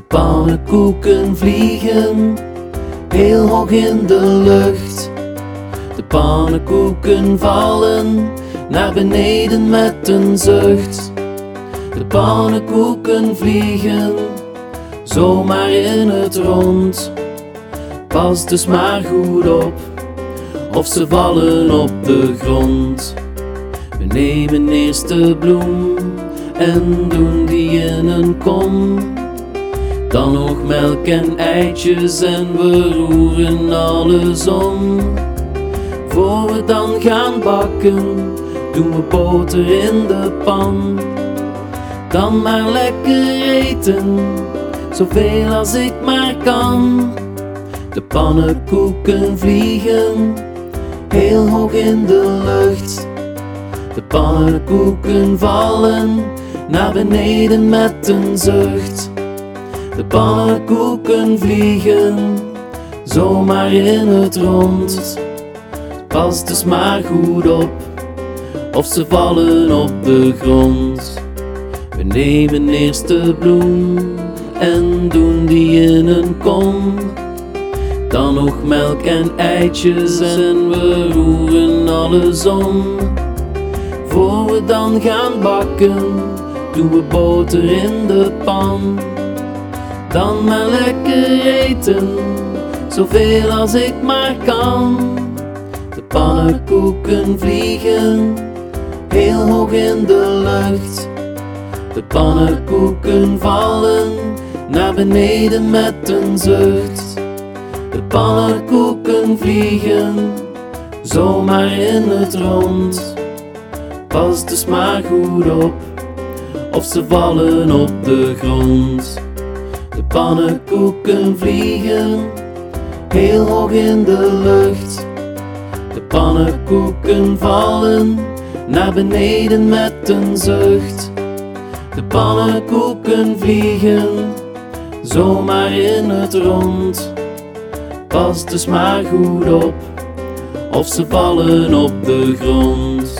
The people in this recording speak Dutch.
pannenkoeken vliegen heel hoog in de lucht. De pannenkoeken vallen naar beneden met een zucht. De pannenkoeken vliegen zomaar in het rond. Pas dus maar goed op, of ze vallen op de grond. We nemen eerst de bloem en doen die in een kom. Dan nog melk en eitjes en we roeren alles om. Voor we dan gaan bakken, doen we boter in de pan. Dan maar lekker eten, zoveel als ik maar kan. De pannenkoeken vliegen heel hoog in de lucht. De pannenkoeken vallen naar beneden met een zucht. De pannenkoeken vliegen zomaar in het rond. Pas dus maar goed op, of ze vallen op de grond. We nemen eerst de bloem en doen die in een kom. Dan nog melk en eitjes en we roeren alles om. Voor we dan gaan bakken, doen we boter in de pan. Dan maar lekker eten, zoveel als ik maar kan. De pannenkoeken vliegen heel hoog in de lucht. De pannenkoeken vallen naar beneden met een zucht. De pannenkoeken vliegen zomaar in het rond. Pas dus maar goed op, of ze vallen op de grond. De pannenkoeken vliegen heel hoog in de lucht. De pannenkoeken vallen naar beneden met een zucht. De pannenkoeken vliegen zomaar in het rond. Pas dus maar goed op, of ze vallen op de grond.